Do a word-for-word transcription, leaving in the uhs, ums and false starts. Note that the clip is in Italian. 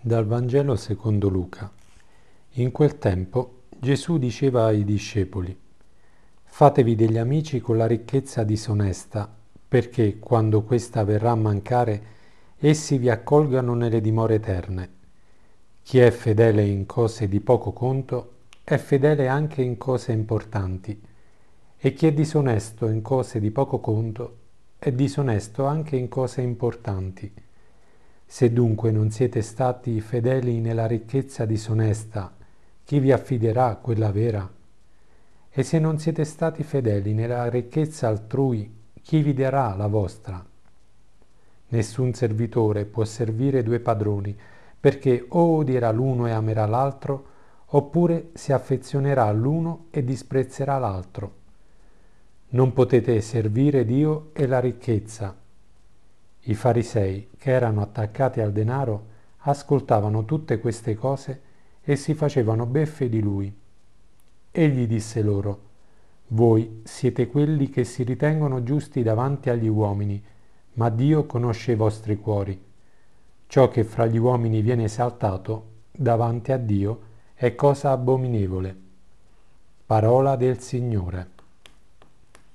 Dal Vangelo secondo Luca. In quel tempo Gesù diceva ai discepoli: Fatevi degli amici con la ricchezza disonesta, perché, quando questa verrà a mancare, essi vi accolgano nelle dimore eterne. Chi è fedele in cose di poco conto è fedele anche in cose importanti, e chi è disonesto in cose di poco conto è disonesto anche in cose importanti. Se dunque non siete stati fedeli nella ricchezza disonesta, chi vi affiderà quella vera? E se non siete stati fedeli nella ricchezza altrui, chi vi darà la vostra? Nessun servitore può servire due padroni, perché o odierà l'uno e amerà l'altro, oppure si affezionerà all'uno e disprezzerà l'altro. Non potete servire Dio e la ricchezza. I farisei, che erano attaccati al denaro, ascoltavano tutte queste cose e si facevano beffe di lui. Egli disse loro: Voi siete quelli che si ritengono giusti davanti agli uomini, ma Dio conosce i vostri cuori. Ciò che fra gli uomini viene esaltato, davanti a Dio, è cosa abominevole. Parola del Signore.